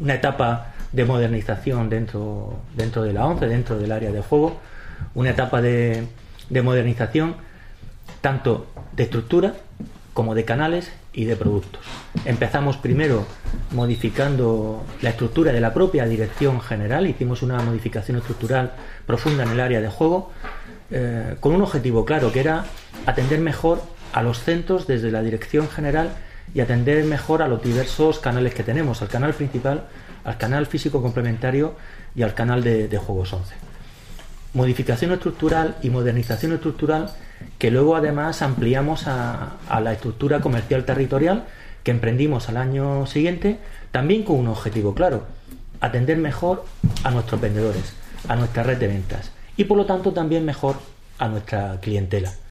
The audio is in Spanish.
una etapa de modernización dentro de la ONCE, dentro del área de juego, una etapa de modernización tanto de estructura como de canales y de productos. Empezamos primero modificando la estructura de la propia dirección general, hicimos una modificación estructural profunda en el área de juego, con un objetivo claro, que era atender mejor a los centros desde la dirección general y atender mejor a los diversos canales que tenemos, al canal principal, al canal físico complementario y al canal de Juegos 11. Modificación estructural y modernización estructural que luego además ampliamos a la estructura comercial territorial, que emprendimos al año siguiente, también con un objetivo claro: atender mejor a nuestros vendedores, a nuestra red de ventas y por lo tanto también mejor a nuestra clientela.